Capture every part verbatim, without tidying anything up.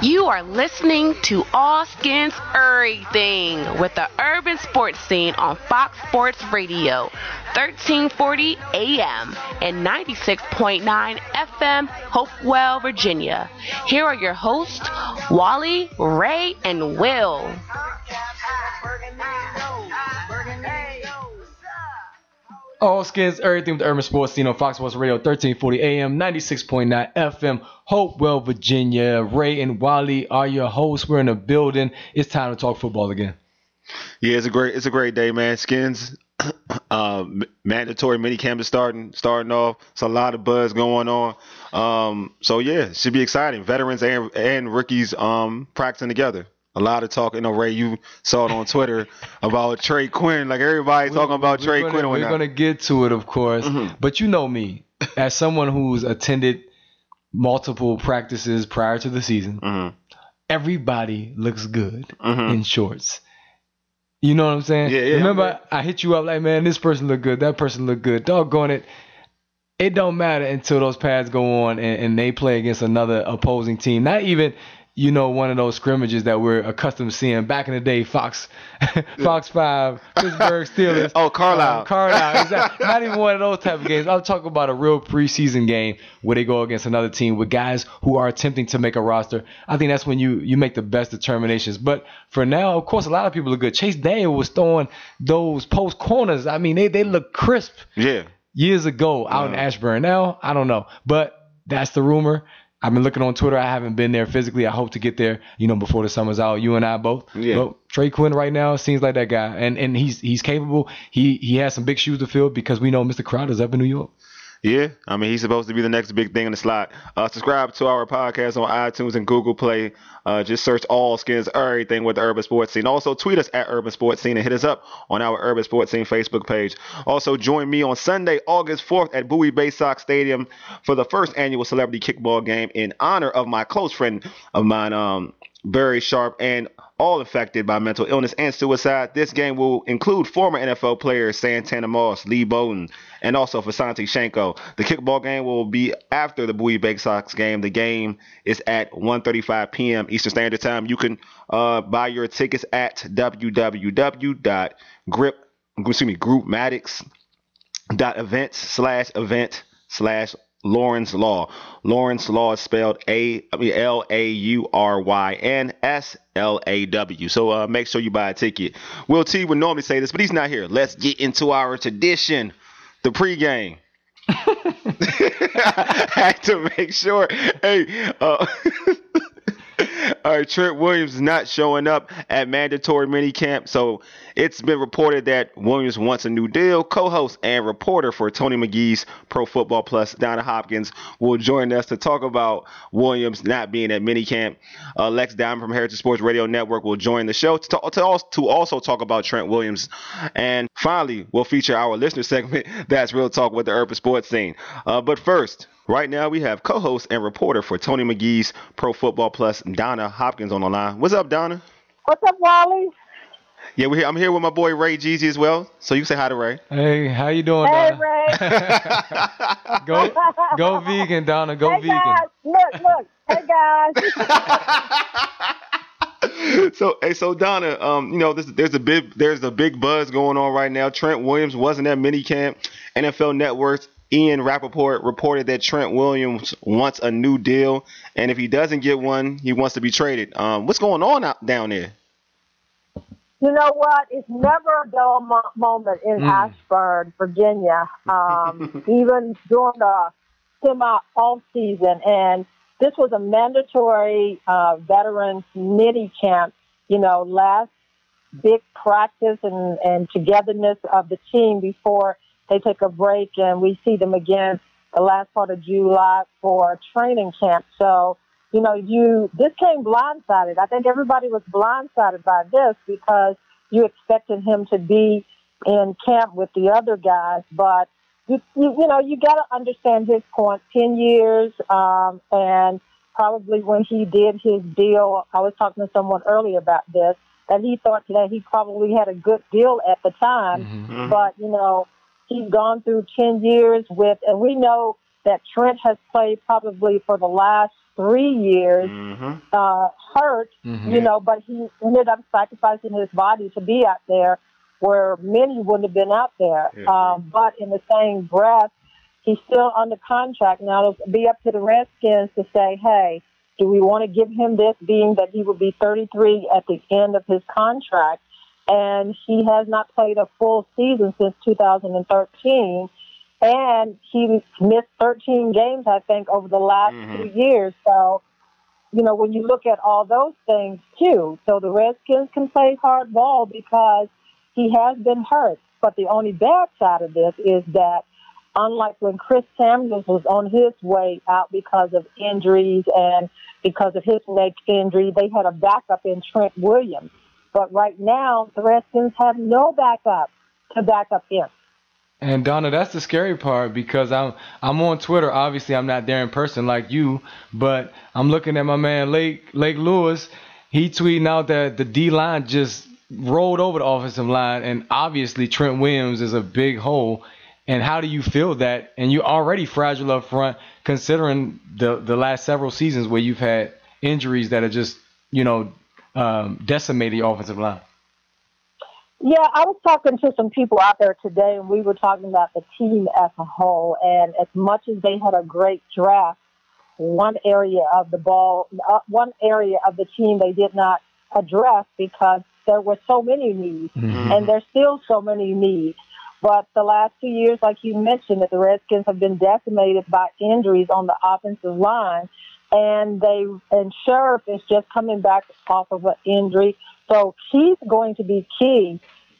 You are listening to All Skins Everything with the urban sports scene on Fox Sports Radio, thirteen forty A M and ninety-six point nine F M, Hopewell, Virginia. Here are your hosts, Wally, Ray, and Will. All Skins Everything with the urban sports scene on Fox Sports Radio, thirteen forty A M, ninety-six point nine F M, Hopewell, Virginia. Ray and Wally are your hosts. We're in the building. It's time to talk football again. Yeah, it's a great, it's a great day, man. Skins, uh, mandatory minicamp is starting, starting off. It's a lot of buzz going on. Um, so yeah, it should be exciting. Veterans and and rookies um practicing together. A lot of talk. You know, Ray, you saw it on Twitter about Trey Quinn. Like everybody talking about Trey gonna, Quinn. We're going to get to it, of course. Mm-hmm. But you know me, as someone who's attended multiple practices prior to the season, mm-hmm. everybody looks good mm-hmm. in shorts. You know what I'm saying? Yeah, yeah. Remember, I, I hit you up like, man, this person look good, that person look good. Doggone it. It don't matter until those pads go on and, and they play against another opposing team. Not even, you know, one of those scrimmages that we're accustomed to seeing back in the day. Fox, Fox Five, Pittsburgh Steelers. Oh, Carlisle. Um, Carlisle. Exactly. Not even one of those type of games. I'm talking about a real preseason game where they go against another team with guys who are attempting to make a roster. I think that's when you you make the best determinations. But for now, of course, a lot of people are good. Chase Daniel was throwing those post corners. I mean, they they look crisp. Yeah. Years ago out yeah. in Ashburn. Now, I don't know. But that's the rumor. I've been looking on Twitter. I haven't been there physically. I hope to get there, you know, before the summer's out. You and I both. Yeah. But Trey Quinn right now seems like that guy, and and he's he's capable. He he has some big shoes to fill because we know Mister Crowder's up in New York. Yeah, I mean, he's supposed to be the next big thing in the slot. Uh, subscribe to our podcast on iTunes and Google Play. Uh, just search All Skins Everything with the Urban Sports Scene. Also, tweet us at Urban Sports Scene and hit us up on our Urban Sports Scene Facebook page. Also, join me on Sunday, August fourth at Bowie Bay Sox Stadium for the first annual celebrity kickball game in honor of my close friend of mine, um, Barry Sharp, and all affected by mental illness and suicide. This game will include former N F L players Santana Moss, Lee Bowden, and also Vasanti Shenko. The kickball game will be after the Bowie Bay Sox game. The game is at one thirty-five p.m. Eastern Standard Time. You can uh, buy your tickets at www.grip, excuse me, groupmatics.events slash event slash Lawrence Law. Lawrence Law is spelled A, I mean L A U R Y N S L A W. So uh, make sure you buy a ticket. Will T would normally say this, but he's not here. Let's get into our tradition, the pregame. I had to make sure. Hey, uh, all right, Trent Williams is not showing up at mandatory minicamp, so it's been reported that Williams wants a new deal. Co-host and reporter for Tony McGee's Pro Football Plus, Donna Hopkins, will join us to talk about Williams not being at minicamp. Uh, Lex Diamond from Heritage Sports Radio Network will join the show to, talk, to, also, to also talk about Trent Williams. And finally, we'll feature our listener segment, That's Real Talk with the Urban Sports Scene. Uh, but first, right now, we have co-host and reporter for Tony McGee's Pro Football Plus, Donna Hopkins, on the line. What's up, Donna? What's up, Wally? Yeah, we're here. I'm here with my boy Ray Jeezy as well. So you can say hi to Ray. Hey, how you doing, hey, Donna? Ray. go, go vegan, Donna. Go hey, vegan. Guys. Look, look. Hey, guys. so, hey, so Donna, um, you know, this, there's a big, there's a big buzz going on right now. Trent Williams wasn't at minicamp. N F L Network's Ian Rappaport reported that Trent Williams wants a new deal, and if he doesn't get one, he wants to be traded. Um, what's going on out down there? You know what? It's never a dull mo- moment in mm. Ashburn, Virginia, um, even during the semi-off season. And this was a mandatory uh, veterans mini camp, you know, last big practice and, and togetherness of the team before they take a break, and we see them again the last part of July for training camp. So, you know, you this came blindsided. I think everybody was blindsided by this because you expected him to be in camp with the other guys. But, you you, you know, you got to understand his point. Ten years, um, and probably when he did his deal, I was talking to someone earlier about this, that he thought that he probably had a good deal at the time. Mm-hmm. But, you know, he's gone through ten years with, and we know that Trent has played probably for the last three years Mm-hmm. uh, hurt, Mhm. you know, but he ended up sacrificing his body to be out there where many wouldn't have been out there. Yeah. Um, but in the same breath, he's still under contract. Now it'll be up to the Redskins to say, hey, do we want to give him this, being that he will be thirty-three at the end of his contract? And he has not played a full season since two thousand thirteen. And he missed thirteen games, I think, over the last Mhm. two years. So, you know, when you look at all those things, too, so the Redskins can play hard ball because he has been hurt. But the only bad side of this is that, unlike when Chris Samuels was on his way out because of injuries and because of his neck injury, they had a backup in Trent Williams. But right now, the Redskins have no backup to back up him. And Donna, that's the scary part, because I'm I'm on Twitter. Obviously, I'm not there in person like you, but I'm looking at my man Lake Lake Lewis. He tweeting out that the D line just rolled over the offensive line, and obviously Trent Williams is a big hole. And how do you feel that? And you're already fragile up front, considering the the last several seasons where you've had injuries that are just, you know, um, decimated your offensive line. Yeah, I was talking to some people out there today, and we were talking about the team as a whole. And as much as they had a great draft, one area of the ball, uh, one area of the team they did not address because there were so many needs, Mm-hmm. and there's still so many needs. But the last two years, like you mentioned, that the Redskins have been decimated by injuries on the offensive line, and they and Sheriff is just coming back off of an injury. So he's going to be key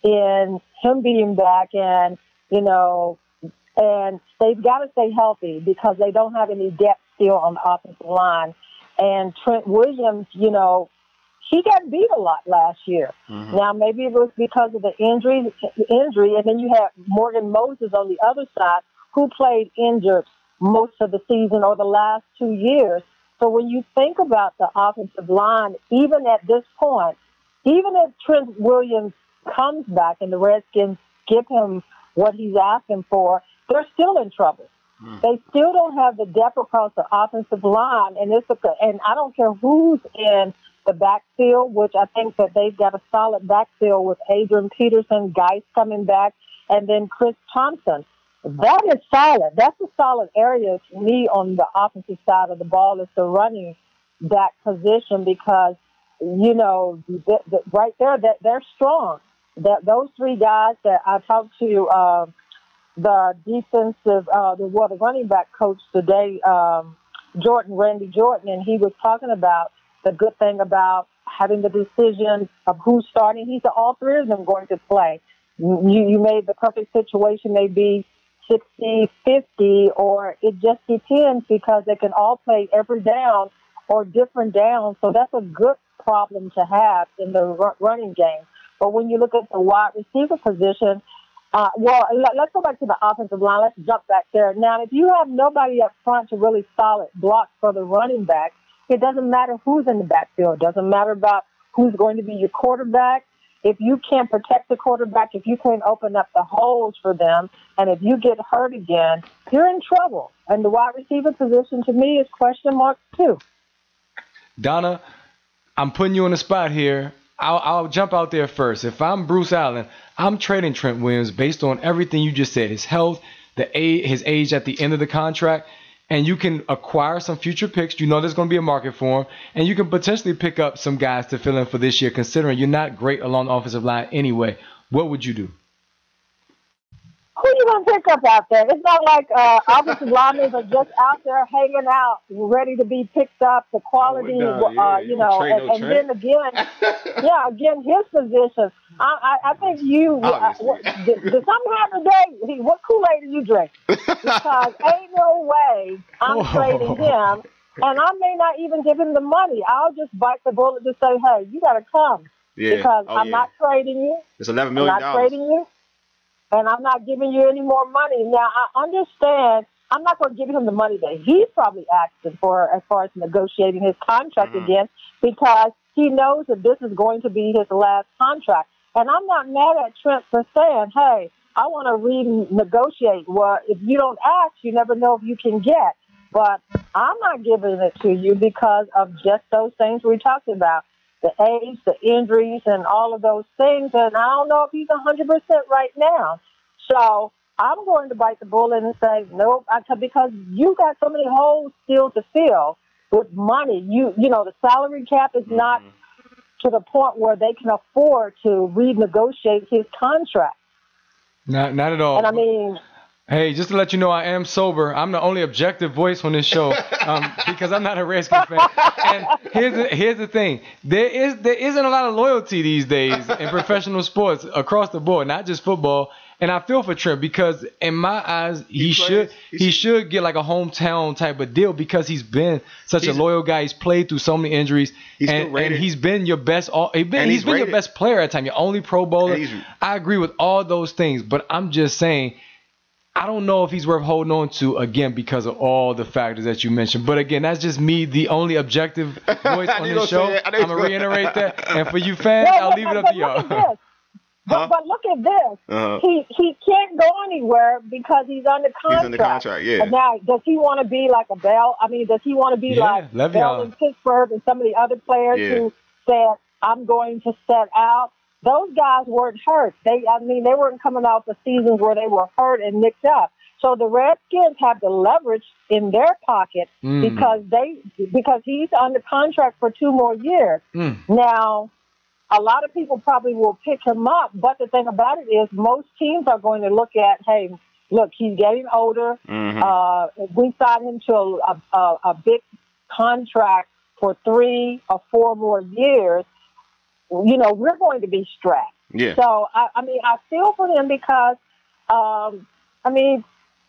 in him being back, and, you know, and they've got to stay healthy because they don't have any depth still on the offensive line. And Trent Williams, you know, he got beat a lot last year. Mm-hmm. Now, maybe it was because of the injury, injury, and then you have Morgan Moses on the other side who played injured most of the season or the last two years. So when you think about the offensive line, even at this point, even if Trent Williams comes back and the Redskins give him what he's asking for, they're still in trouble. Mm. They still don't have the depth across the offensive line, and it's a, and I don't care who's in the backfield, which I think that they've got a solid backfield with Adrian Peterson, Geis coming back, and then Chris Thompson. That is solid. That's a solid area to me on the offensive side of the ball, is the running back position, because you know, the, the, right there, that they're strong. That those three guys that I talked to, uh, the defensive, uh, the well, the running back coach today, um, Jordan, Randy Jordan, and he was talking about the good thing about having the decision of who's starting. He said all three of them going to play. You, you made the perfect situation maybe sixty fifty, or it just depends because they can all play every down or different downs. So that's a good problem to have in the r- running game. But when you look at the wide receiver position, uh, well, let, let's go back to the offensive line. Let's jump back there. Now, if you have nobody up front to really solid block for the running back, it doesn't matter who's in the backfield. It doesn't matter about who's going to be your quarterback. If you can't protect the quarterback, if you can't open up the holes for them, and if you get hurt again, you're in trouble. And the wide receiver position, to me, is question mark too. Donna, I'm putting you on the spot here. I'll, I'll jump out there first. If I'm Bruce Allen, I'm trading Trent Williams based on everything you just said, his health, the age, his age at the end of the contract, and you can acquire some future picks. You know there's going to be a market for him, and you can potentially pick up some guys to fill in for this year, considering you're not great along the offensive line anyway. What would you do? Who you going to pick up out there? It's not like uh, offensive linemen are just out there hanging out, ready to be picked up, the quality, Oh, yeah. uh, you know, and, no and then again, yeah, again, his position. I, I, I think you, uh, what, did, did something happen today? What Kool-Aid do you drink? Because ain't no way I'm trading him, and I may not even give him the money. I'll just bite the bullet to say, hey, you got to come. Yeah. Because Oh, I'm yeah. not trading you. It's eleven I'm million not dollars. trading you. And I'm not giving you any more money. Now, I understand I'm not going to give him the money that he's probably asking for as far as negotiating his contract Mhm. again, because he knows that this is going to be his last contract. And I'm not mad at Trent for saying, hey, I want to renegotiate. Well, if you don't ask, you never know if you can get. But I'm not giving it to you because of just those things we talked about, the age, the injuries, and all of those things. And I don't know if he's one hundred percent right now. So I'm going to bite the bullet and say, nope, I, because you got so many holes still to fill with money. You, you know, the salary cap is mm-hmm. not to the point where they can afford to renegotiate his contract. Not, not at all. And I mean, hey, just to let you know, I am sober. I'm the only objective voice on this show um, because I'm not a Redskins fan. And here's the, here's the thing: there is there isn't a lot of loyalty these days in professional sports across the board, not just football. And I feel for Trent because in my eyes, he, he should he, he should get like a hometown type of deal because he's been such a loyal guy. He's played through so many injuries, he's and, and he's been your best. All he's been, he's, he's been your best player at time. Your only Pro Bowler. I agree with all those things, but I'm just saying. I don't know if he's worth holding on to, again, because of all the factors that you mentioned. But, again, that's just me, the only objective voice on this show. I'm going to reiterate that. And for you fans, well, I'll leave it up to y'all. But, huh? but look at this. Uh-huh. He he can't go anywhere because he's under contract. He's under contract, yeah. And now, does he want to be like a Bell? I mean, does he want to be yeah, like Bell in Pittsburgh and some of the other players yeah. who said, I'm going to set out? Those guys weren't hurt. They, I mean, they weren't coming out the seasons where they were hurt and nicked up. So the Redskins have the leverage in their pocket mm. because they because he's under contract for two more years. Mm. Now, a lot of people probably will pick him up, but the thing about it is most teams are going to look at, hey, look, he's getting older. Mm-hmm. Uh, we signed him to a, a, a big contract for three or four more years. You know, we're going to be strapped. Yeah. So, I, I mean, I feel for him because, um, I mean,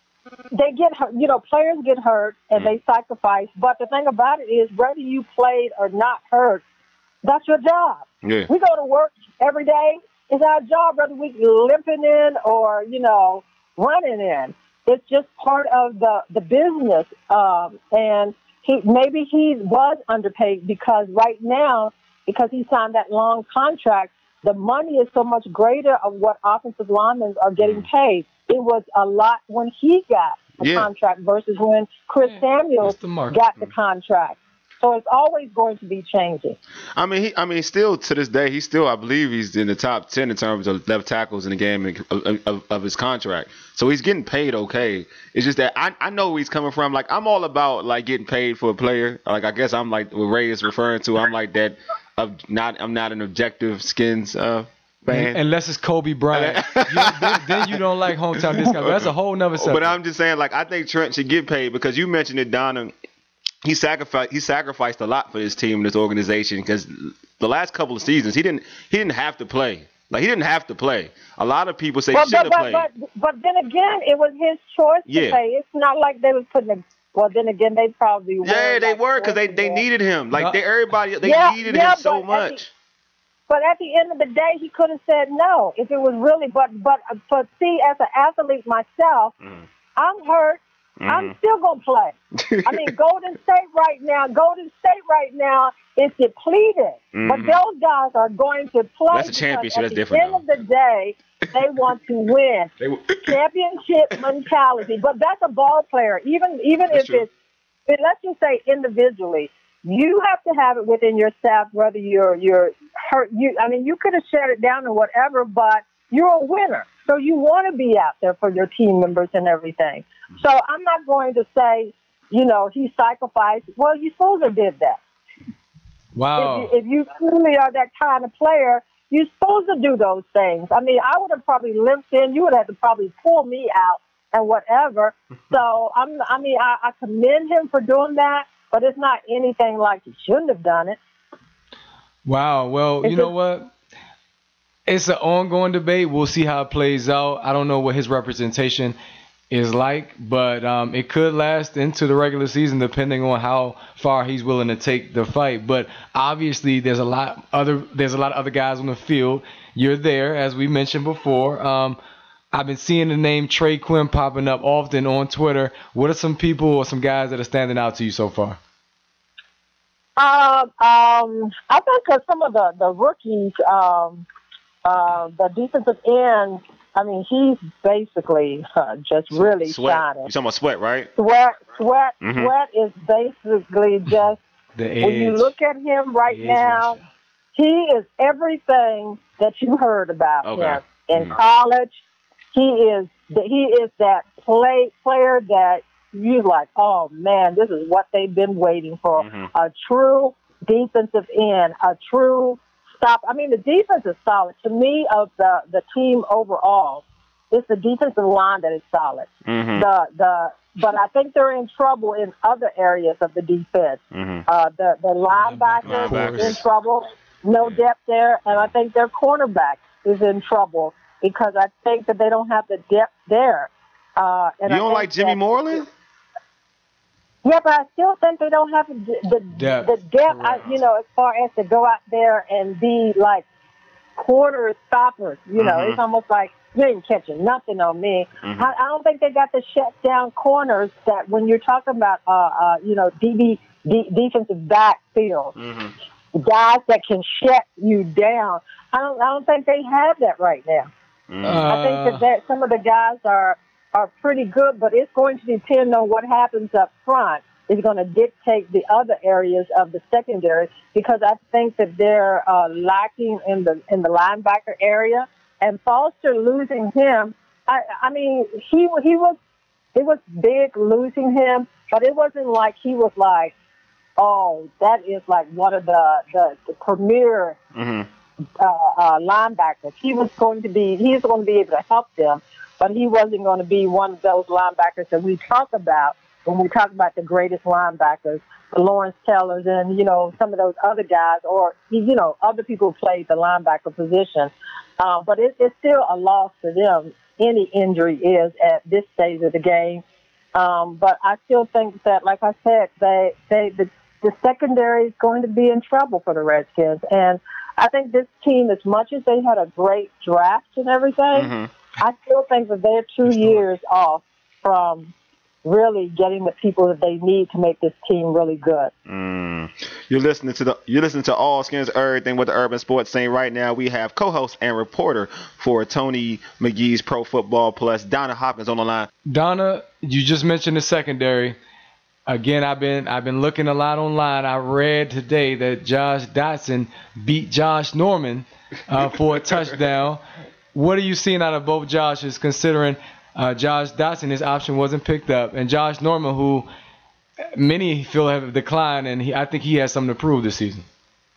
they get hurt, you know, players get hurt and they sacrifice. But the thing about it is, whether you played or not hurt, that's your job. Yeah. We go to work every day. It's our job, whether we limping in or, you know, running in. It's just part of the, the business. Um, and he maybe he was underpaid because right now, because he signed that long contract, the money is so much greater of what offensive linemen are getting paid. It was a lot when he got a yeah. contract versus when Chris yeah. Samuels the got the contract. So it's always going to be changing. I mean, he, I mean, still to this day, he's still, I believe, he's in the top ten in terms of left tackles in the game of, of, of his contract. So he's getting paid okay. It's just that I, I know where he's coming from. Like, I'm all about like getting paid for a player. Like, I guess I'm like what Ray is referring to. I'm like that. Of not, I'm not an objective Skins uh, fan. Unless it's Kobe Bryant, you, then, then you don't like hometown discount. But that's a whole nother subject. But I'm just saying, like, I think Trent should get paid because you mentioned it, Donna. He sacrificed. He sacrificed a lot for this team, this organization, because the last couple of seasons he didn't. He didn't have to play. Like he didn't have to play. A lot of people say but, he shouldn't but, have played. But, but then again, it was his choice to yeah. play. It's not like they was putting a. Well, then again, they probably were. Yeah, they like were because they, they needed him. Like they, everybody, they yeah, needed yeah, him so much. But at the end of the day, he could have said no if it was really. But but but see, as an athlete myself, mm. I'm hurt. Mm-hmm. I'm still gonna play. I mean, Golden State right now. Golden State right now is depleted, mm-hmm. but those guys are going to play. That's a championship. That's at different. At the end though. of the day, they want to win. Championship mentality. But that's a ball player. Even even that's if true. it's, it, let's just say individually. You have to have it within yourself, whether you're you're hurt. You, I mean, you could have shut it down or whatever, but you're a winner, so you want to be out there for your team members and everything. So I'm not going to say, you know, he sacrificed. Well, you supposed to did that. Wow. If you, if you truly are that kind of player, you're supposed to do those things. I mean, I would have probably limped in. You would have to probably pull me out and whatever. So I'm. I mean, I, I commend him for doing that. But it's not anything like he shouldn't have done it. Wow. Well, it's you know a, what? It's an ongoing debate. We'll see how it plays out. I don't know what his representation is like, but um, it could last into the regular season depending on how far he's willing to take the fight. But obviously, there's a lot other there's a lot of other guys on the field. You're there, as we mentioned before. Um, I've been seeing the name Trey Quinn popping up often on Twitter. What are some people or some guys that are standing out to you so far? Uh, um, I think uh, some of the, the rookies, um, uh, the defensive end, I mean, he's basically uh, just really Sweat. shining. You're talking about Sweat, right? Sweat, Sweat, Mhm. Sweat is basically just, The when you edge. look at him right The edge now, rusher. he is everything that you heard about Okay. him in Mhm. college. He is the, he is that play player that you like. Oh man, this is what they've been waiting for. Mhm. A true defensive end, a true stop. I mean, the defense is solid. To me, of the the team overall, it's the defensive line that is solid. Mhm. The the but I think they're in trouble in other areas of the defense. Mhm. Uh, the the linebackers Linebackers. is in trouble. No depth there, and I think their cornerback is in trouble because I think that they don't have the depth there. Uh, and You I don't think like Jimmy that- Moreland? Yeah, but I still think they don't have the the Depth. the depth. I, Correct. you know, as far as to go out there and be like corner stoppers. You know, Mhm. it's almost like you ain't catching nothing on me. Mhm. I, I don't think they got the shut down corners that when you're talking about, uh, uh, you know, D B D, defensive backfield, Mhm. guys that can shut you down. I don't. I don't think they have that right now. Mhm. I think Uh, that, that some of the guys are are pretty good, but it's going to depend on what happens up front. It's going to dictate the other areas of the secondary because I think that they're uh, lacking in the in the linebacker area. And Foster losing him, I, I mean, he he was it was big losing him, but it wasn't like he was like, oh, that is like one of the the, the premier Mhm. uh, uh, linebackers. He was going to be, he's going to be able to help them, but he wasn't going to be one of those linebackers that we talk about when we talk about the greatest linebackers, the Lawrence Taylors and, you know, some of those other guys, or, you know, other people played the linebacker position. Uh, but it, it's still a loss to them. Any injury is at this stage of the game. Um, but I still think that, like I said, they, they, the, the secondary is going to be in trouble for the Redskins. And I think this team, as much as they had a great draft and everything, Mhm. I still think that they're two years off from really getting the people that they need to make this team really good. Mm. You're listening to the you're listening to All Skins Everything with the Urban Sports Scene. Right now we have co-host and reporter for Tony McGee's Pro Football Plus, Donna Hopkins, on the line. Donna, you just mentioned the secondary. Again, I've been I've been looking a lot online. I read today that Josh Dotson beat Josh Norman uh, for a touchdown. What are you seeing out of both Joshes, considering uh, Josh Dotson, his option wasn't picked up, and Josh Norman, who many feel have declined, and he, I think he has something to prove this season.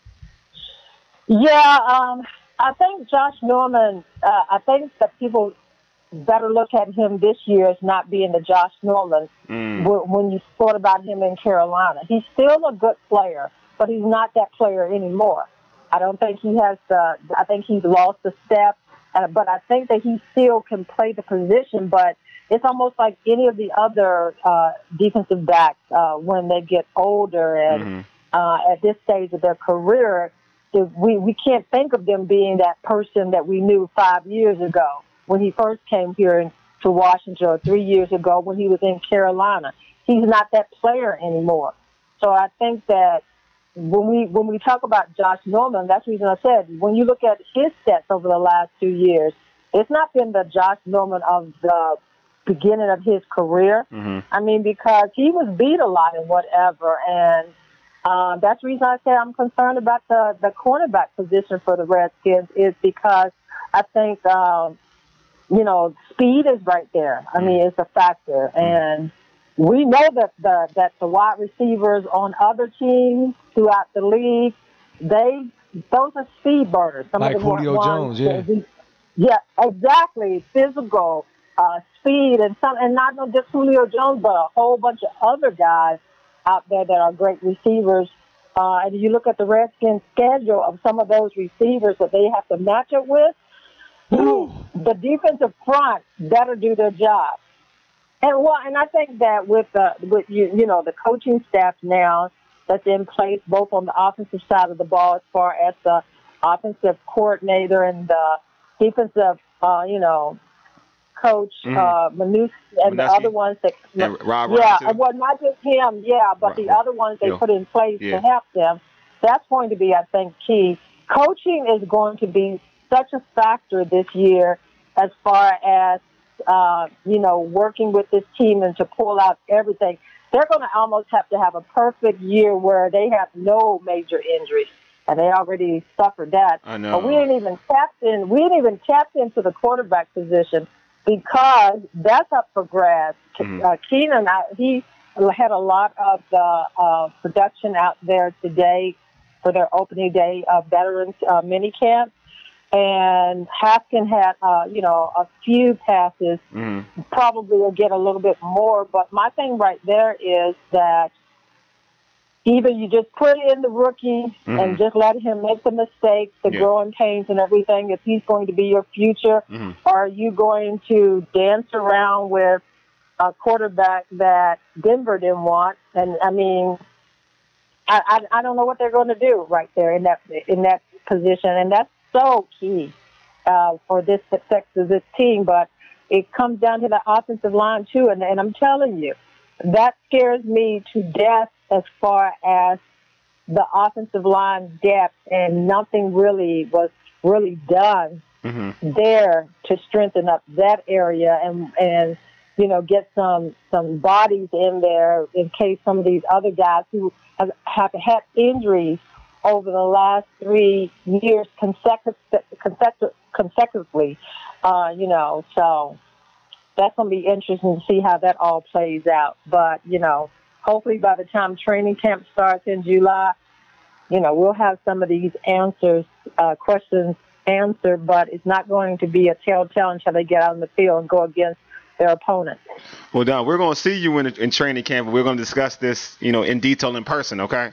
Yeah, um, I think Josh Norman, uh, I think that people better look at him this year as not being the Josh Norman Mm. w- when you thought about him in Carolina. He's still a good player, but he's not that player anymore. I don't think he has the, I think he's lost a step, uh, but I think that he still can play the position, but it's almost like any of the other uh, defensive backs uh, when they get older and Mhm. uh, at this stage of their career, we, we can't think of them being that person that we knew five years ago when he first came here in, to Washington, or three years ago when he was in Carolina. He's not that player anymore. So I think that when we when we talk about Josh Norman, that's the reason I said, when you look at his stats over the last two years, it's not been the Josh Norman of the beginning of his career. Mhm. I mean, because he was beat a lot and whatever, and uh, that's the reason I say I'm concerned about the, the cornerback position for the Redskins is because I think, um, you know, speed is right there. I mean, it's a factor. And we know that the, that the wide receivers on other teams throughout the league, they those are speed burners. Some Like of the ones- Julio Jones, yeah. that we- yeah, exactly. Physical, uh, speed, and some, and not just Julio Jones, but a whole bunch of other guys out there that are great receivers. Uh, and you look at the Redskins' schedule of some of those receivers that they have to match up with. Woo. The defensive front better do their job. And well, and I think that with the with you you know the coaching staff now that's in place, both on the offensive side of the ball, as far as the offensive coordinator and the defensive, uh, you know, coach Mhm. uh, Manus and the Manusky. other ones that And Rob yeah, Ryan, too. well, not just him, yeah, but Right, the right. other ones they Yeah. put in place Yeah. to help them. That's going to be, I think, key. Coaching is going to be such a factor this year as far as, uh, you know, working with this team and to pull out everything. They're going to almost have to have a perfect year where they have no major injuries. And they already suffered that. I know. But we didn't even tap in. We didn't even tap into the quarterback position because that's up for grabs. Mm-hmm. Uh, Keenan, I, he had a lot of the uh, production out there today for their opening day of veterans uh, minicamp. And Haskins had, uh, you know, a few passes. Mm-hmm. Probably will get a little bit more. But my thing right there is that either you just put in the rookie mm-hmm. and just let him make the mistakes, the yeah. growing pains and everything, if he's going to be your future, mm-hmm. or are you going to dance around with a quarterback that Denver didn't want? And, I mean, I, I, I don't know what they're going to do right there in that in that position. And that's so key uh, for this success of this team. But it comes down to the offensive line, too. And, and I'm telling you, that scares me to death as far as the offensive line depth, and nothing really was really done mm-hmm. there to strengthen up that area and, and you know, get some some bodies in there in case some of these other guys who have, have had injuries over the last three years consecutive, consecutive, consecutively, uh, you know, so that's going to be interesting to see how that all plays out. But, you know, hopefully by the time training camp starts in July, you know, we'll have some of these answers, uh, questions answered, but it's not going to be a telltale until they get out on the field and go against their opponents. Well, Don, we're going to see you in, in training camp, and we're going to discuss this, you know, in detail in person, okay?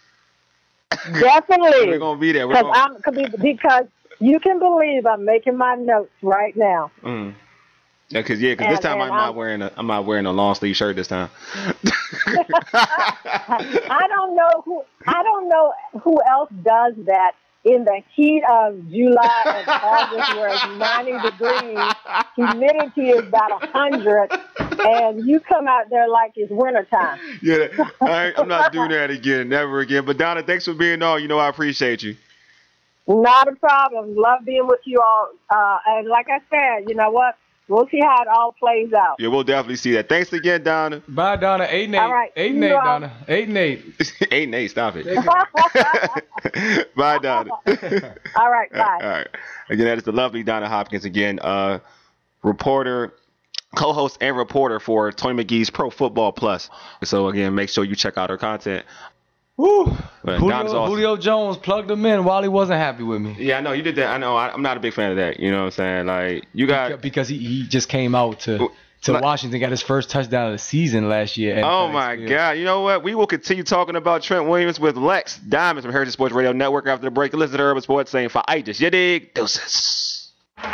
Definitely. We're going to be there. We're gonna... I'm, because you can believe I'm making my notes right now. Mm. Yeah, cause yeah, cause this time I'm, I'm not wearing a I'm not wearing a long sleeve shirt this time. I don't know who I don't know who else does that in the heat of July and August, where it's ninety degrees, humidity is about a hundred, and you come out there like it's wintertime. Yeah, I, I'm not doing that again, never again. But Donna, thanks for being on. You know, I appreciate you. Not a problem. Love being with you all. Uh, and like I said, you know what? We'll see how it all plays out. Yeah, we'll definitely see that. Thanks again, Donna. Bye, Donna. Eight and eight. All right. Eight and eight, Donna. Eight and eight. Eight and eight. Stop it. Bye, Donna. All right. Bye. All right. Again, that is the lovely Donna Hopkins. Again, uh, reporter, co-host, and reporter for Tony McGee's Pro Football Plus. So again, make sure you check out her content. Woo. But Julio, awesome. Julio Jones plugged him in while he wasn't happy with me. Yeah, I know you did that. I know. I, I'm not a big fan of that. You know what I'm saying? Like you got because he, he just came out to to like, Washington, got his first touchdown of the season last year. Oh my God! You know what? We will continue talking about Trent Williams with Lex Diamonds from Heritage Sports Radio Network after the break. Listen to Urban Sports saying for itis. You dig? Deuces.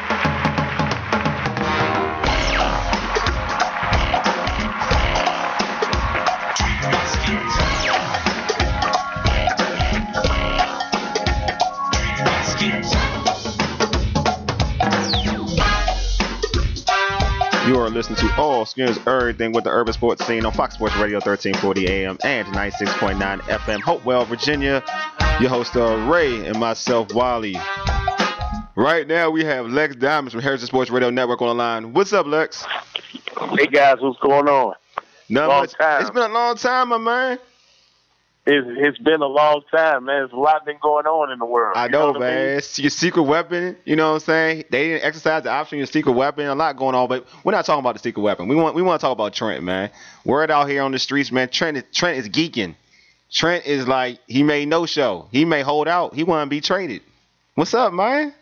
You are listening to All Skins Everything with the Urban Sports Scene on Fox Sports Radio thirteen forty A M and ninety-six point nine F M. Hopewell, Virginia. Your host, uh, Ray, and myself, Wally. Right now, we have Lex Diamonds from Heritage Sports Radio Network on the line. What's up, Lex? Hey, guys. What's going on? Not long much. Time. It's been a long time, my man. It's, it's been a long time, man. There's a lot been going on in the world. I you know, know man. I mean? It's your secret weapon. You know what I'm saying? They didn't exercise the option. Your secret weapon. A lot going on, but we're not talking about the secret weapon. We want we want to talk about Trent, man. Word out here on the streets, man. Trent is Trent is geeking. Trent is like he may no show. He may hold out. He want to be traded. What's up, man?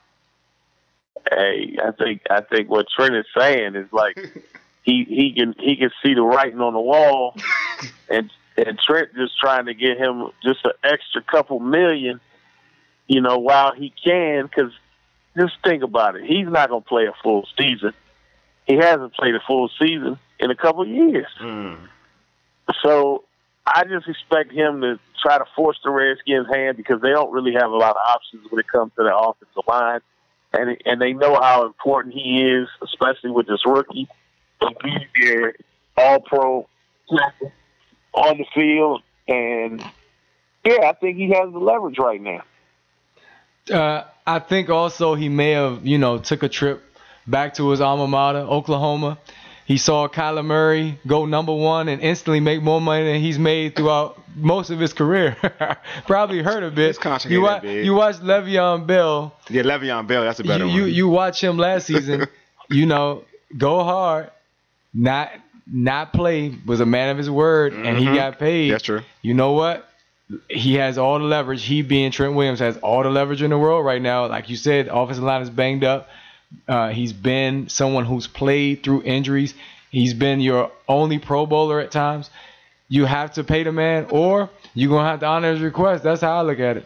Hey, I think I think what Trent is saying is like he he can he can see the writing on the wall, and. And Trent just trying to get him just an extra couple million, you know, while he can. Because just think about it. He's not going to play a full season. He hasn't played a full season in a couple of years. Mm. So I just expect him to try to force the Redskins' hand because they don't really have a lot of options when it comes to the offensive line. And, and they know how important he is, especially with this rookie. To be there, all-pro on the field, and yeah, I think he has the leverage right now. Uh, I think also he may have, you know, took a trip back to his alma mater, Oklahoma. He saw Kyler Murray go number one and instantly make more money than he's made throughout most of his career. Probably hurt a bit. It's concentrated You, wa- big. you watch Le'Veon Bell. Yeah, Le'Veon Bell, that's a better You, one. you you watch him last season. You know, go hard, not not play. Was a man of his word, and he Mhm. got paid. That's true. You know what? He has all the leverage. He being Trent Williams has all the leverage in the world right now. Like you said, offensive line is banged up. Uh, he's been someone who's played through injuries. He's been your only Pro Bowler at times. You have to pay the man, or you're going to have to honor his request. That's how I look at it.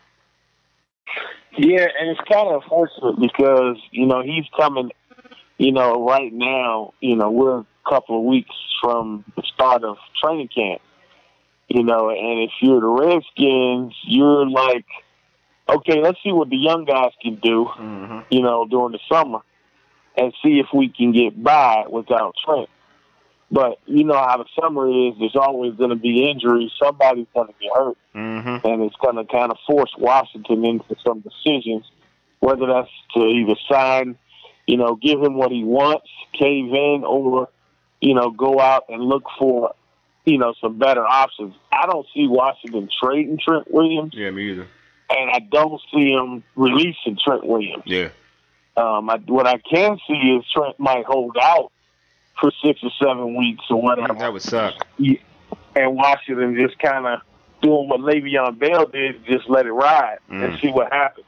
Yeah, and it's kind of unfortunate because, you know, he's coming, you know, right now, you know, we're a couple of weeks from the start of training camp, you know, and if you're the Redskins, you're like, okay, let's see what the young guys can do, Mm-hmm. you know, during the summer and see if we can get by without Trent. But you know how the summer is, there's always going to be injuries. Somebody's going to get hurt. Mm-hmm. And it's going to kind of force Washington into some decisions, whether that's to either sign, you know, give him what he wants, cave in, or, you know, go out and look for, you know, some better options. I don't see Washington trading Trent Williams, Yeah, me either. and I don't see him releasing Trent Williams. Yeah. Um, I, what I can see is Trent might hold out for six or seven weeks or whatever. That would suck. And Washington just kind of doing what Le'Veon Bell did, just let it ride Mm. and see what happens.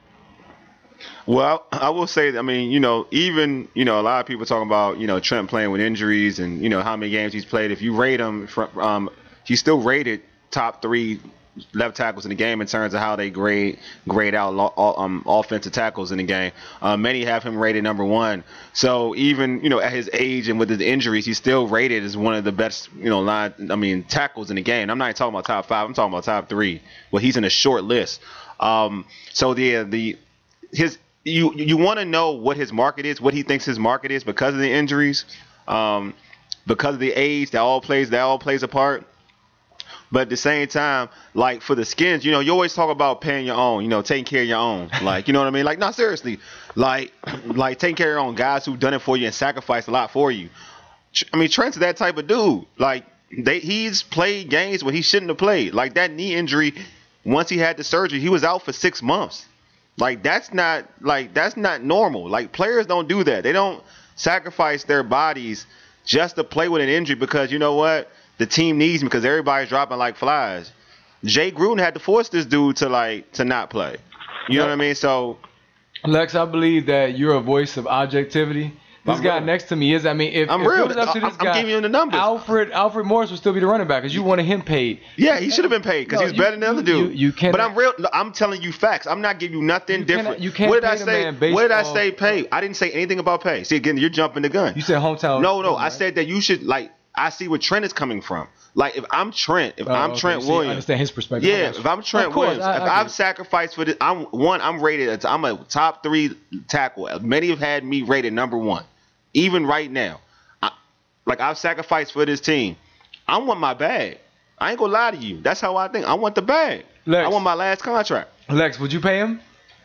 Well, I will say, I mean, you know, even, you know, a lot of people talking about, you know, Trent playing with injuries and, you know, how many games he's played. If you rate him, from, um, he's still rated top three left tackles in the game in terms of how they grade grade out lo- um, offensive tackles in the game. Uh, many have him rated number one. So even, you know, at his age and with his injuries, he's still rated as one of the best, you know, line, I mean, tackles in the game. I'm not even talking about top five. I'm talking about top three. Well, he's in a short list. Um, so the the his you you want to know what his market is, what he thinks his market is because of the injuries, um, because of the age that all plays that all plays a part. But at the same time, like for the Skins, you know, you always talk about paying your own, you know, taking care of your own. Like, you know what I mean? Like, no, seriously, like, like taking care of your own guys who've done it for you and sacrificed a lot for you. I mean, Trent's that type of dude. Like, they he's played games when he shouldn't have played. Like that knee injury, once he had the surgery, he was out for six months. Like that's not like that's not normal. Like players don't do that. They don't sacrifice their bodies just to play with an injury because you know what? The team needs him because everybody's dropping like flies. Jay Gruden had to force this dude to like to not play. You know what I mean? So, Lex, I believe that you're a voice of objectivity. This I'm guy real. next to me is, I mean, if, I'm if real. it was up to this I'm guy, giving you the numbers. Alfred Alfred Morris would still be the running back because you wanted him paid. yeah, he should have been paid because No, he's you- better than the other you- dude. you cannot- But I'm real. I'm telling you facts. I'm not giving you nothing You different. cannot- you can't what did pay I the say? man based What did I off- say? Pay. I didn't say anything about pay. See, again, you're jumping the gun. You said hometown. No, no. I right? said that you should like. I see where Trent is coming from. Like if I'm Trent, if Oh, I'm okay, Trent so you Williams, understand his perspective. I yeah. got you. If I'm Trent Of course, Williams, I- if I get I've it. sacrificed for this, I'm one. I'm rated. I'm a top three tackle. Many have had me rated number one. Even right now, I, like I've sacrificed for this team. I want my bag. I ain't gonna lie to you. That's how I think. I want the bag. Lex. I want my last contract. Lex, would you pay him?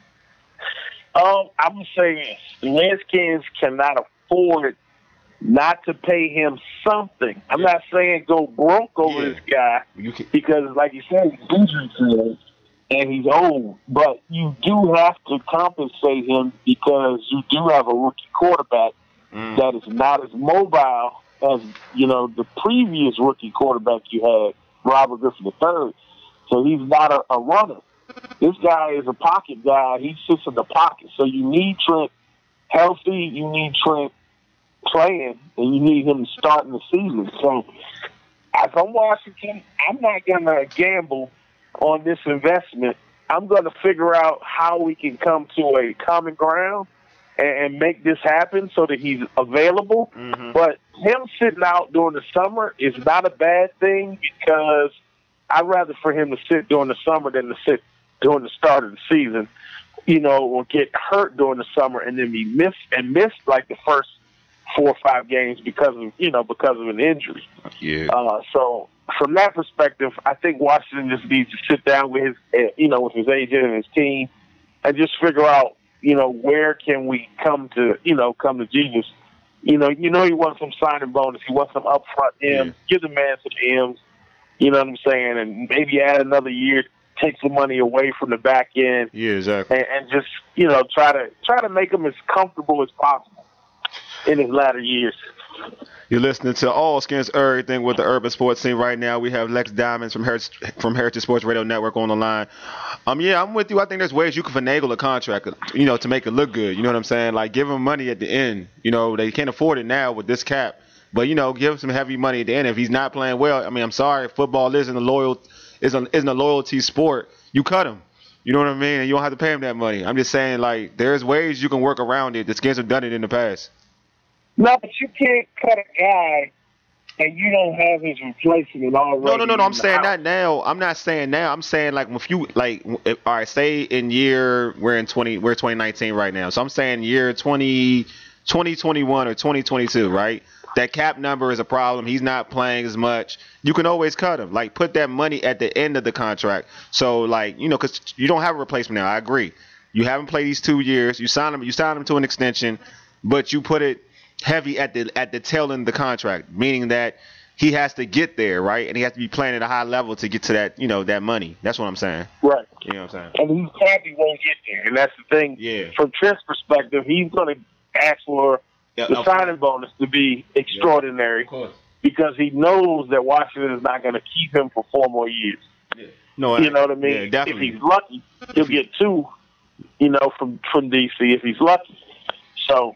Um, I'm gonna say this: the Redskins cannot afford not to pay him something. I'm not saying go broke over Yeah. this guy You can. because, like you said, he's injury prone and he's old. But you do have to compensate him because you do have a rookie quarterback Mm. that is not as mobile as you know the previous rookie quarterback you had, Robert Griffin the third. So he's not a, a runner. This guy is a pocket guy. He sits in the pocket. So you need Trent healthy. You need Trent playing, and you need him starting the season. So if I'm Washington, I'm not going to gamble on this investment. I'm going to figure out how we can come to a common ground and, and make this happen so that he's available. Mhm. But him sitting out during the summer is not a bad thing because I'd rather for him to sit during the summer than to sit during the start of the season, you know, or get hurt during the summer and then be missed and missed like the first four or five games because of, you know, because of an injury. Yeah. Uh, so from that perspective, I think Washington just needs to sit down with his, uh, you know, with his agent and his team and just figure out you know, where can we come to, you know, come to Jesus? You know, you know, he wants some signing bonus. He wants some upfront M's. Yeah. Give the man some M's. You know what I'm saying? And maybe add another year, take some money away from the back end. Yeah, exactly. And, and just, you know, try to try to make him as comfortable as possible in his latter years. You're listening to All Skins Everything with the Urban Sports Scene right now. We have Lex Diamonds from Heritage, from Heritage Sports Radio Network on the line. Um, yeah, I'm with you. I think there's ways you can finagle a contract, you know, to make it look good. You know what I'm saying? Like, give him money at the end. You know, they can't afford it now with this cap. But, you know, give him some heavy money at the end. If he's not playing well, I mean, I'm sorry, football isn't a loyal, isn't, isn't a loyalty sport. You cut him. You know what I mean? And you don't have to pay him that money. I'm just saying, like, there's ways you can work around it. The Skins have done it in the past. No, but you can't cut a guy and you don't have his replacement already. No, no, no, no. I'm saying house. not now. I'm not saying now. I'm saying like if you like, if, all right, say in year we're in twenty, we're twenty nineteen right now. So I'm saying year twenty, twenty twenty-one or twenty twenty-two, right? That cap number is a problem. He's not playing as much. You can always cut him. Like put that money at the end of the contract. So like you know, because you don't have a replacement now. I agree. You haven't played these two years. You signed him. You signed him to an extension, but you put it heavy at the at the tail end of the contract, meaning that he has to get there, right? And he has to be playing at a high level to get to that, you know, that money. That's what I'm saying. Right. You know what I'm saying? And he probably won't get there. And that's the thing. Yeah. From Trent's perspective, he's going to ask for yeah, the signing bonus to be extraordinary yeah, because he knows that Washington is not going to keep him for four more years. Yeah. No, you know what I mean? Yeah, definitely. If he's lucky, he'll get two, you know, from, from D C if he's lucky. So,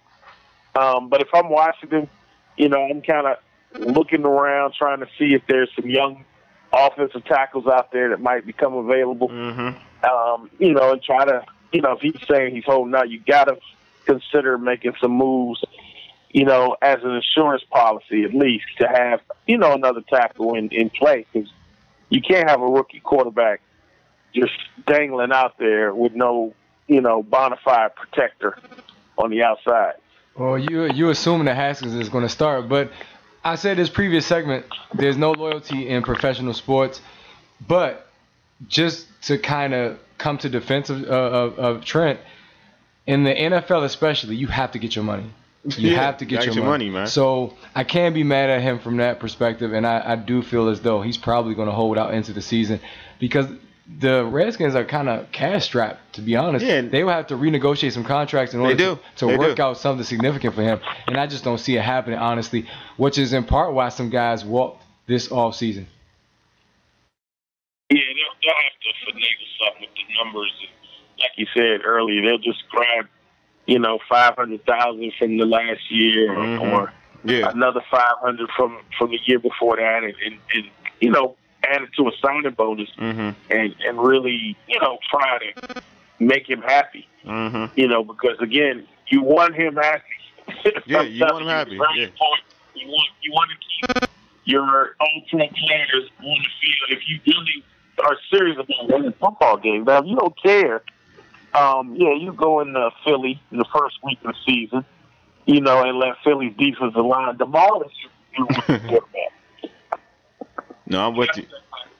Um, but if I'm Washington, you know, I'm kind of looking around trying to see if there's some young offensive tackles out there that might become available. Mm-hmm. Um, you know, and try to, you know, if he's saying he's holding out, you got to consider making some moves, you know, as an insurance policy at least to have, you know, another tackle in, in play because you can't have a rookie quarterback just dangling out there with no, you know, bona fide protector on the outside. Well, you you assuming that Haskins is going to start, but I said this previous segment, there's no loyalty in professional sports, but just to kind of come to defense of, of, of Trent, in the N F L especially, you have to get your money. You yeah, have to get your, your money. money, man. So I can't be mad at him from that perspective, and I, I do feel as though he's probably going to hold out into the season because the Redskins are kind of cash strapped, to be honest. Yeah. They will have to renegotiate some contracts in order to, to work do. out something significant for him. And I just don't see it happening, honestly, which is in part why some guys walked this offseason. Yeah, they'll, they'll have to finagle something with the numbers. Like you said earlier, they'll just grab, you know, five hundred thousand dollars from the last year mm-hmm. or yeah. another five hundred thousand dollars from, from the year before that and, and, and you know, add it to a signing bonus mm-hmm. and, and really, you know, try to make him happy. Mm-hmm. You know, because, again, you want him happy. Yeah, you want him happy. Yeah. You want, you want to keep your all-pro players on the field. If you really are serious about winning a football game, now, if you don't care, um, yeah, you go in uh, Philly in the first week of the season, you know, and let Philly's defensive line demolish you. you No, I'm with you.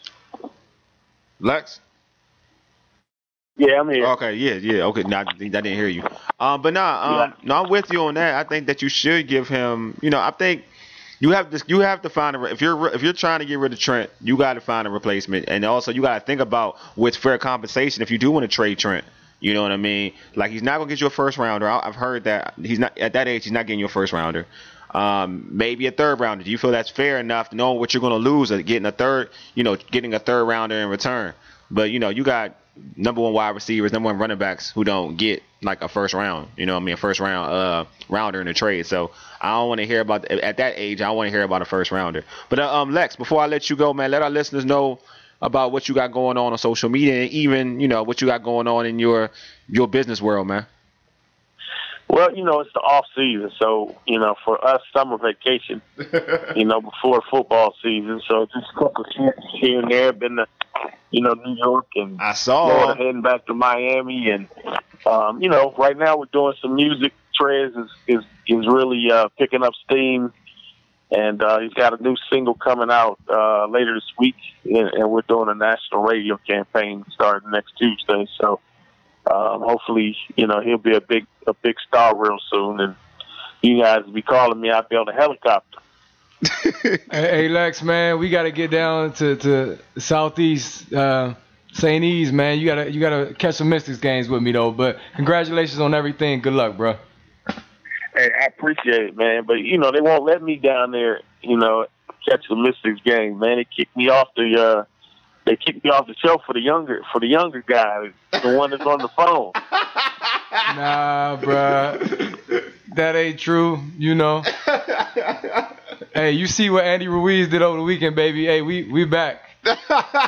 Lex? Yeah, I'm here. Okay, yeah, yeah. Okay, no, I didn't hear you. Um, but nah, um, yeah. no, I'm with you on that. I think that you should give him. You know, I think you have to. You have to find a. If you're if you're trying to get rid of Trent, you got to find a replacement, and also you got to think about what's fair compensation if you do want to trade Trent. You know what I mean? Like he's not gonna get you a first rounder. I've heard that he's not at that age. He's not getting you a first rounder. Um, maybe a third rounder. Do you feel that's fair enough to know what you're going to lose at getting a third, you know, getting a third rounder in return? But, you know, you got number one wide receivers, number one running backs who don't get like a first round, you know what I mean, a first round uh, rounder in a trade. So I don't want to hear about, at that age, I don't want to hear about a first rounder. But, uh, um, Lex, before I let you go, man, let our listeners know about what you got going on on social media and even, you know, what you got going on in your your business world, man. Well, you know, it's the off season, so, you know, for us, summer vacation, you know, before football season. So just a couple of trips here and there. Been to, you know, New York and I saw Florida, heading back to Miami. And, um, you know, right now we're doing some music. Trez is, is, is really uh, picking up steam. And uh, he's got a new single coming out uh, later this week. And, and we're doing a national radio campaign starting next Tuesday. So, Um, hopefully, you know, he'll be a big a big star real soon, and you guys will be calling me out there on the helicopter. hey, hey, Lex, man, we got to get down to, to Southeast uh, Saint E's, man. You gotta you gotta catch some Mystics games with me though. But congratulations on everything. Good luck, bro. Hey, I appreciate it, man. But you know, they won't let me down there. You know, catch the Mystics game, man. They kicked me off the uh, they kicked me off the show for the younger for the younger guy, the one that's on the phone. Nah, bruh. That ain't true, you know. Hey, you see what Andy Ruiz did over the weekend, baby. Hey, we we back. uh,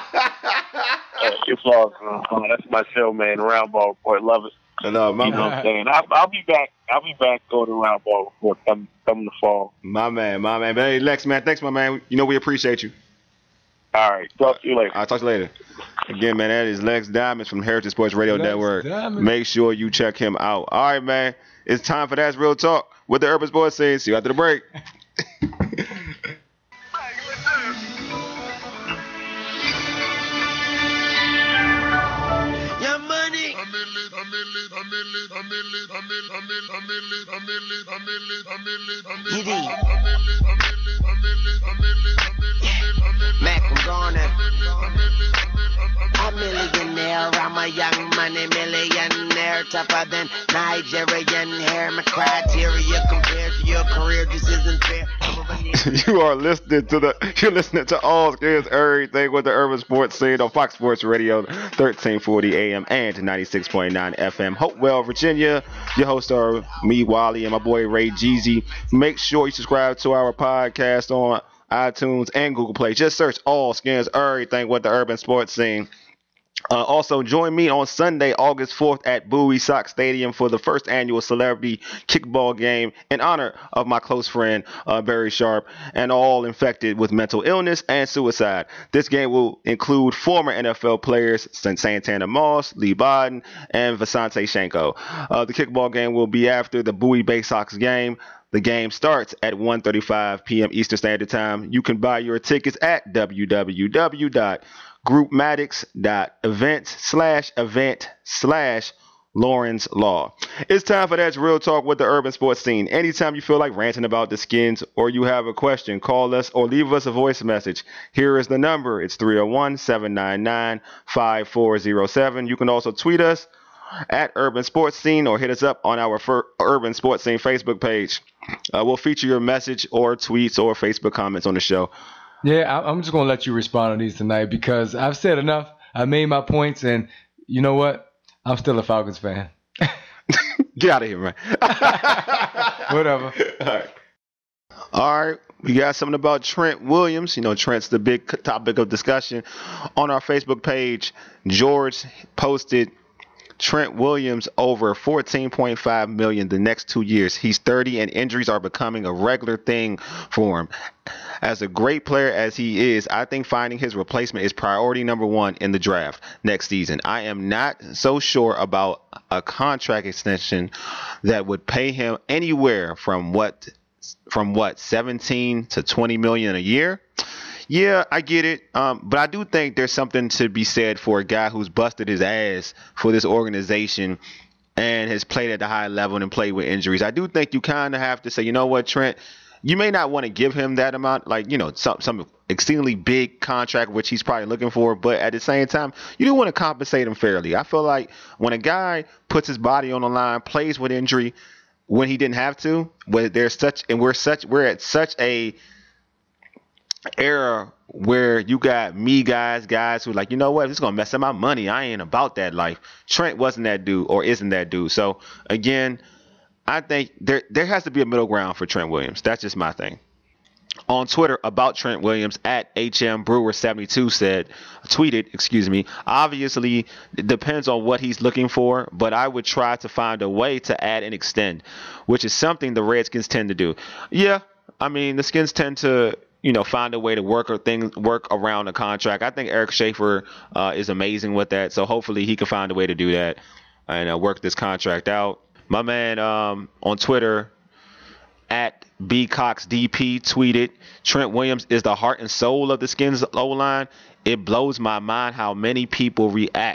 it's awesome. Uh, that's my show, man. Round Ball Report. Love it. No, my you know what I'm saying? I'll, I'll be back. I'll be back going to Round Ball Report come, come the fall. My man, my man. But hey, Lex, man, thanks, my man. You know we appreciate you. All right. Talk to you later. I'll talk to you later. Again, man, that is Lex Diamonds from Heritage Sports Radio Lex Network. Diamond. Make sure you check him out. All right, man. It's time for That's Real Talk with the Urban Sports Scene. See you after the break. Mac, I'm gonna. A millionaire, I'm a young money millionaire, tougher than Nigerian hair. My criteria compared to your career just isn't fair. You are listening to the you're listening to All Skins Everything with the Urban Sports Scene on Fox Sports Radio, thirteen forty A M and ninety-six point nine F M. Hopewell, Virginia. Your hosts are me, Wally, and my boy Ray Jeezy. Make sure you subscribe to our podcast on iTunes and Google Play. Just search All Skins Everything with the Urban Sports Scene. Uh, also, join me on Sunday, August fourth at Bowie Sox Stadium for the first annual celebrity kickball game in honor of my close friend, uh, Barry Sharp, and all infected with mental illness and suicide. This game will include former N F L players Santana Moss, Lee Biden, and Vasante Shenko. Uh, the kickball game will be after the Bowie Bay Sox game. The game starts at one thirty-five p.m. Eastern Standard Time. You can buy your tickets at w w w dot groupmatics dot events slash event slash Lawrence Law. It's time for That's Real Talk with the Urban Sports Scene. Anytime you feel like ranting about the Skins or you have a question, call us or leave us a voice message. Here is the number. It's three oh one, seven nine nine, five four oh seven. You can also tweet us at Urban Sports Scene or hit us up on our Fir- Urban Sports Scene Facebook page. Uh, we'll feature your message or tweets or Facebook comments on the show. Yeah, I'm just going to let you respond to these tonight because I've said enough. I made my points, and you know what? I'm still a Falcons fan. Get out of here, man. Whatever. All right. All right. We got something about Trent Williams. You know, Trent's the big topic of discussion on our Facebook page. George posted Trent Williams over fourteen point five million dollars the next two years. He's thirty and injuries are becoming a regular thing for him. As a great player as he is, I think finding his replacement is priority number one in the draft next season. I am not so sure about a contract extension that would pay him anywhere from what from what seventeen to twenty million a year. Yeah, I get it. Um, but I do think there's something to be said for a guy who's busted his ass for this organization and has played at the high level and played with injuries. I do think you kind of have to say, you know what, Trent, you may not want to give him that amount, like, you know, some, some extremely big contract, which he's probably looking for. But at the same time, you do want to compensate him fairly. I feel like when a guy puts his body on the line, plays with injury when he didn't have to, where there's such and we're such we're at such a era where you got me guys, guys who are like, you know what, it's going to mess up my money. I ain't about that life. Trent wasn't that dude or isn't that dude. So, again, I think there there has to be a middle ground for Trent Williams. That's just my thing. On Twitter about Trent Williams, at H M Brewer seventy-two said, tweeted, excuse me, obviously it depends on what he's looking for, but I would try to find a way to add and extend, which is something the Redskins tend to do. Yeah, I mean, the Skins tend to, you know, find a way to work or things work around a contract. I think Eric Schaefer uh, is amazing with that. So hopefully he can find a way to do that and uh, work this contract out. My man um, on Twitter at B Cox D P tweeted, Trent Williams is the heart and soul of the Skins O-line. It blows my mind how many people react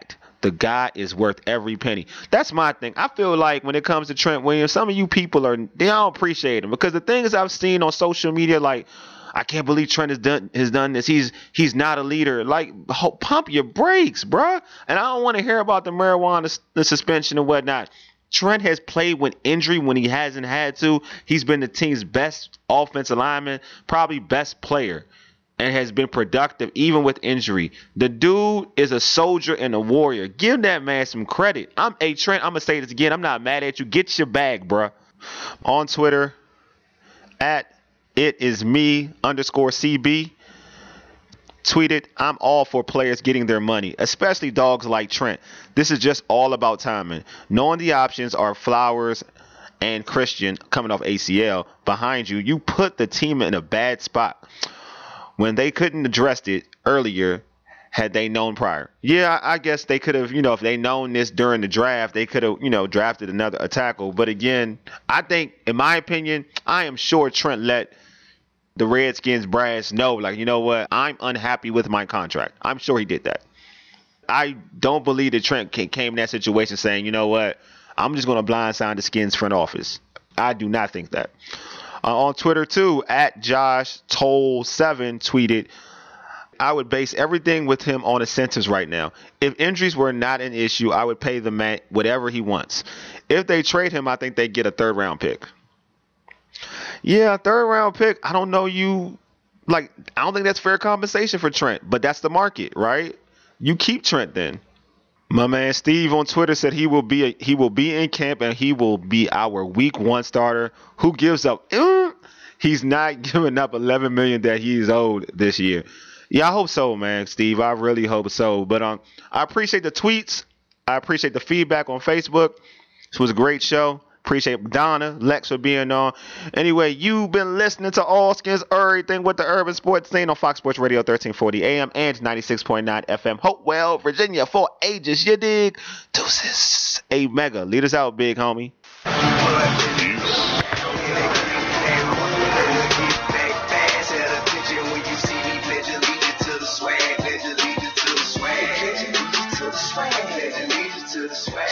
The guy is worth every penny. That's my thing. I feel like when it comes to Trent Williams, some of you people are they don't appreciate him because the things I've seen on social media, like I can't believe Trent has done has done this. He's he's not a leader. Like pump your brakes, bruh. And I don't want to hear about the marijuana, the suspension and whatnot. Trent has played with injury when he hasn't had to. He's been the team's best offensive lineman, probably best player, and has been productive even with injury. The dude is a soldier and a warrior. Give that man some credit. I'm a hey, Trent. I'm gonna say this again. I'm not mad at you. Get your bag, bruh. On Twitter, at it is me underscore C B. Tweeted, I'm all for players getting their money, especially dogs like Trent. This is just all about timing. Knowing the options are Flowers and Christian coming off A C L behind you, you put the team in a bad spot when they couldn't address it earlier had they known prior. Yeah, I guess they could have, you know, if they known this during the draft, they could have, you know, drafted another a tackle. But again, I think, in my opinion, I am sure Trent let the Redskins brass know, like, you know what, I'm unhappy with my contract. I'm sure he did that. I don't believe that Trent came in that situation saying, you know what, I'm just going to blindside the Skins front office. I do not think that. Uh, on Twitter, too, at Josh Toll seven tweeted, I would base everything with him on incentives right now. If injuries were not an issue, I would pay the man whatever he wants. If they trade him, I think they get a third round pick. Yeah, third round pick. I don't know you. Like, I don't think that's fair compensation for Trent, but that's the market, right? You keep Trent then. My man Steve on Twitter said he will be a, he will be in camp and he will be our week one starter. Who gives up? Mm, he's not giving up eleven million dollars that he's owed this year. Yeah, I hope so, man, Steve. I really hope so. But um, I appreciate the tweets. I appreciate the feedback on Facebook. This was a great show. Appreciate Donna, Lex for being on. Anyway, you've been listening to All Skins Everything with the Urban Sports Scene on Fox Sports Radio thirteen forty A M and ninety-six point nine F M. Hopewell, Virginia, for ages. You dig? Deuces. A mega. Lead us out, big homie. Swag.